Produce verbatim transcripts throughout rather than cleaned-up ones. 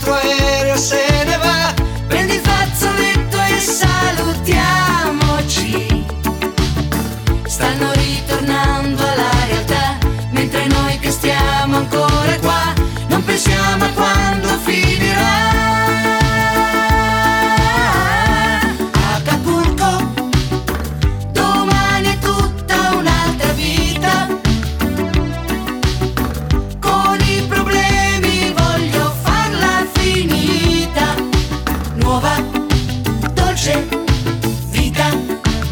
nostro aereo se ne va. Prendi il fazzoletto e salutiamoci. Stanno ritornando alla realtà, mentre noi che stiamo ancora qua non pensiamo a quando finirà. Acapulco, domani è tutta un'altra vita. Con i problemi voglio farla finita. Nuova, dolce vita.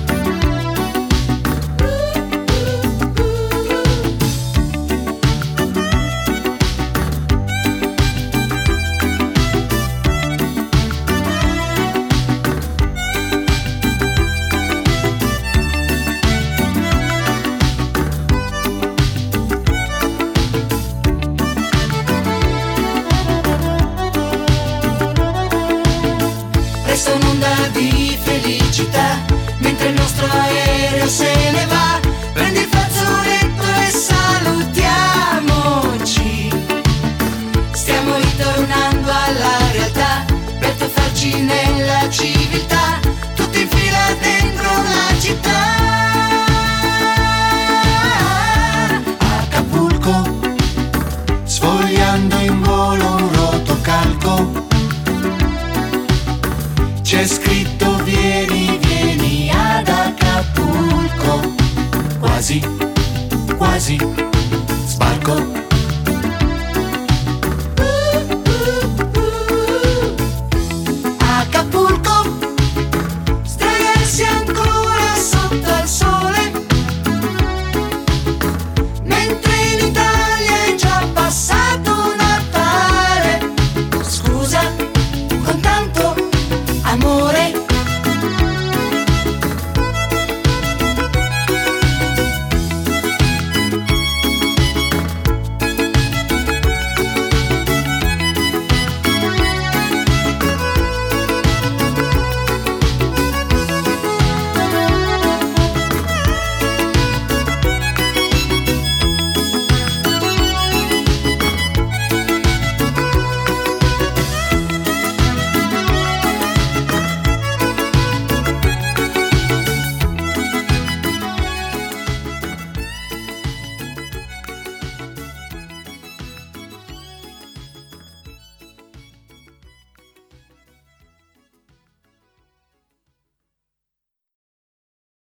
Resta un'onda di felicità, mentre il nostro aereo se ne va. Prendi il fazzoletto e salutiamoci. Stiamo ritornando alla realtà, per tuffarci nella civiltà, tutti in fila dentro la città. Acapulco, sfogliando in volo un rotocalco. C'è scritto vieni, vieni ad Acapulco. Quasi, quasi, sbarco.